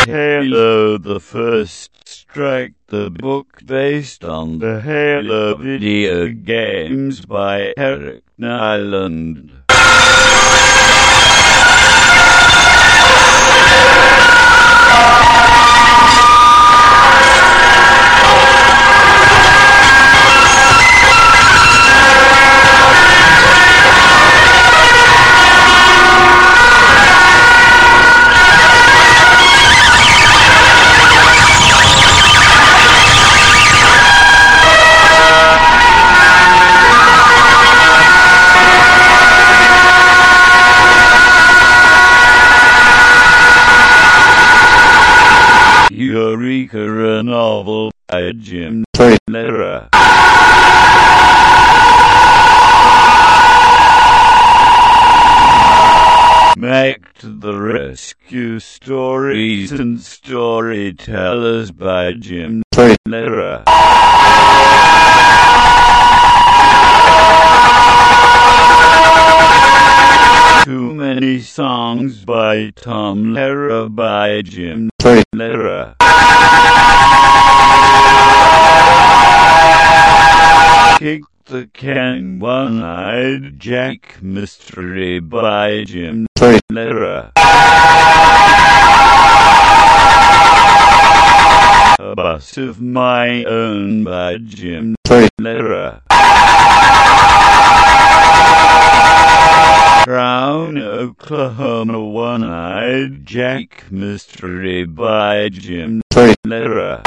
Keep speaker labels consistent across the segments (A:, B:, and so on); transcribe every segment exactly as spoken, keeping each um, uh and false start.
A: Halo the First Strike, the book based on the Halo video games by Eric Nyland. Eureka, a novel by Jim Lehrer. Mac to the Rescue, Stories and Storytellers by Jim Lehrer. Too Many Songs by Tom Lehrer by Jim Lehrer. Kick the Can, One-Eyed Jack Mystery by Jim Lehrer. A Bus of My Own by Jim Lehrer. Brown, Oklahoma, One-Eyed Jack Mystery by Jim Lehrer.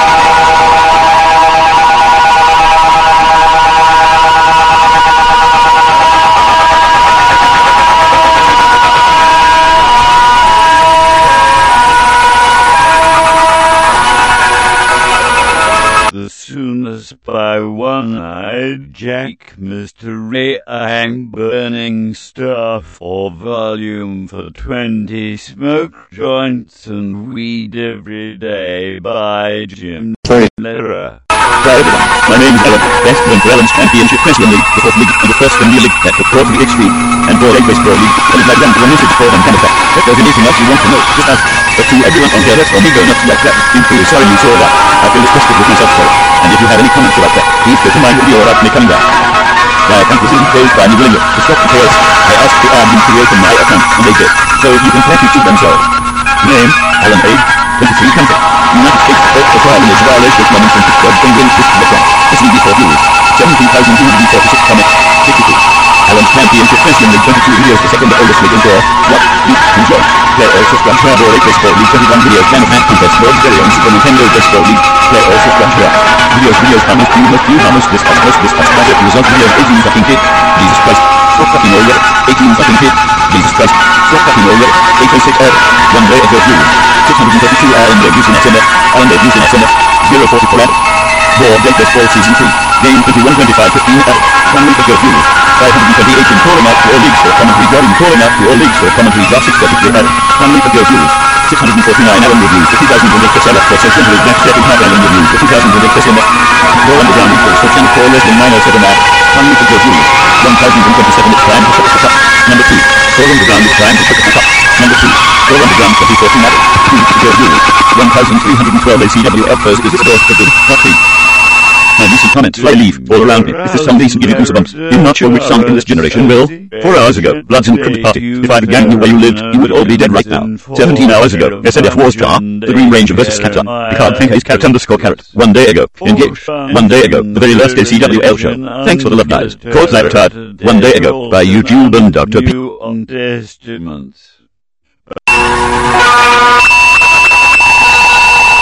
A: The Soonest by One-Eyed Jack Mystery. I'm Burning Stuff, or Volume for twenty. Smoke Joints and Weed Every Day by Jim Lehrer.
B: Hi everyone, my name is Alan, best friend for Alan's Championship Wrestling League, the fourth league, and the first Premier League at the Pro League Extreme, and Pro League Baseball League, and my grand for a message for them kind of fact. If there's anything else you want to know, just ask. But to everyone on here, that's only going up like that. I'm really sorry you saw that. I feel disgusted with myself for it. And if you have any comments about that, please go to my video about me coming back. Now, thank you, Susan Close by New William. To stop the chaos, I asked the admin to open my account, and they did. So you can copy to themselves. Name, Alan Page, twenty-three, country. United States, Earth, the trial is violation of London twenty twelve, England, System of France. This will be for views. seventeen thousand two hundred forty-six comments, sixty-two. Alan's Championship Wrestling League, twenty-two videos, the second oldest league in Raw. What? You enjoy. Play also from Pro League Baseball League, twenty-one videos, Can of Hand Contest, World Series on Super Nintendo Baseball League. Play also from Raw. Videos, videos, how much do you, you, how much discuss, most discuss, budget, result, videos, eighteen fucking hit. Jesus Christ. Stop fucking all year. eighteen fucking hit. Jesus Christ. Stop fucking all year. eight oh six R. One day ago view. six hundred thirty-two R and reviews in S M F. And reviews in S M F. zero forty-four R. Raw Day Baseball Season two. Game twenty-one twenty-five fifteen R. One week ago views. five hundred twenty-eight in calling out to all leagues for commentary. Jordan calling out to all leagues for commentary. Draft six thirty-three R. One week ago views. six hundred forty-nine Alan reviews. fifty thousand for Nick Casella for social media. Next second half Alan reviews. fifty thousand for Nick Casella. Raw Underground equals for ten four Wrestling nine oh seven R. One week ago views. one thousand twenty-seven is prime for the cup. Number two. Raw Underground is prime for the cup. Number two. Raw Underground twenty fourteen R. Two weeks ago views. one thousand three hundred twelve A C W F first is the source for good. Part three. My recent comments I leave all around me. If there's some decent giving goosebumps, you're not sure which song in this generation will. Four hours ago, Bloods in the Cricket Party. If I began knew where you lived, you would all be dead right now. Seventeen hours ago, S N F War Star, the Green Ranger versus Captain. Picard think he's Captain underscore Carrot. One day ago, Engage. One day ago, the very last A C W L show. Thanks for the love, guys. Court I retired. One day ago, by YouTube and Doctor P.